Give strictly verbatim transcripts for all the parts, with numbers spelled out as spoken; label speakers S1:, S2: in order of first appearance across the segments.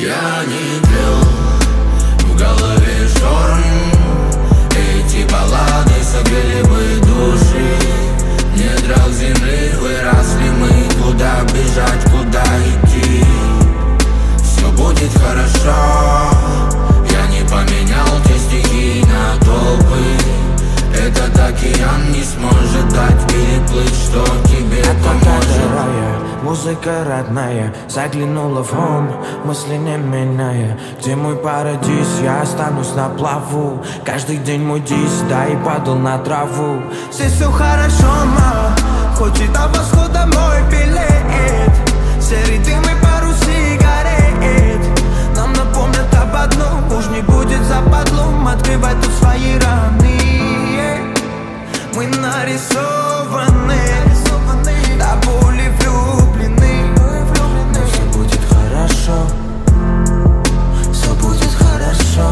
S1: Я не пил, в голове шторм. Эти баллады согрели бы души. В недрах земли выросли мы. Куда бежать, куда идти? Все будет хорошо. Я не поменял те стихи на толпы. Этот океан не сможет дать переплыть, что тебе поможет.
S2: Музыка родная заглянула в ум, мысли не меняя. Где мой парадиз, я останусь на плаву. Каждый день мой дис, да и падал на траву. Здесь все хорошо, ма, хоть и до восхода мой билет. Серый дым и пару сигарет нам напомнят об одном: уж не будет западлом открывать тут свои раны. Мы нарисованы, до боли влюблены. Но все будет хорошо, все будет хорошо.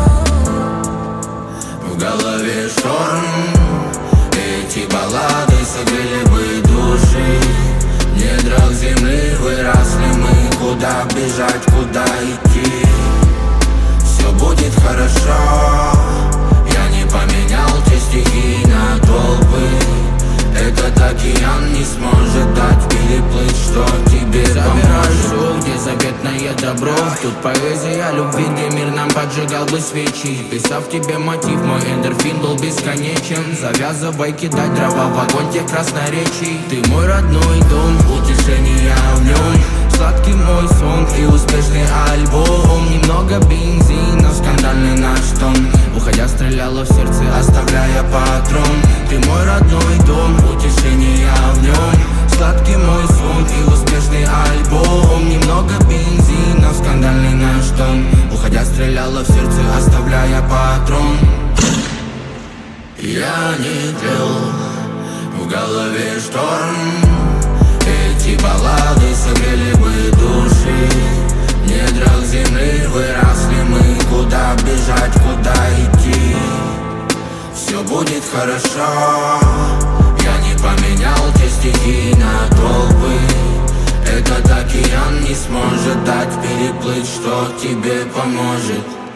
S1: В голове шторм. Эти баллады согрели бы души. В недрах земли выросли мы. Куда бежать, куда идти? Все будет хорошо. Я не поменял те стихи на толпы. Этот океан не сможет дать переплыть, что тебе поможет. Где заветное добро, тут поэзия любви, где мир нам поджигал бы свечи. Писав тебе мотив, мой эндорфин был бесконечен. Завязывай кидать дрова в огонь тех красноречий. Ты мой родной дом, утешение в нем. Сладкий мой сон и успешный альбом. Немного бензина, скандальный наш тон. Уходя стреляла в сердце, оставляя патрон. Ты мой родной дом, утешение в нем. Сладкий мой сон и успешный альбом. Немного бензина, скандальный наш тон. Уходя стреляла в сердце, оставляя патрон. Я не тлел, в голове шторм. Эти баллады согрели бы души. В недрах земли выросли мы. Куда бежать, куда идти? Все будет хорошо. Я не поменял те стихи на толпы. Этот океан не сможет дать переплыть, что тебе поможет.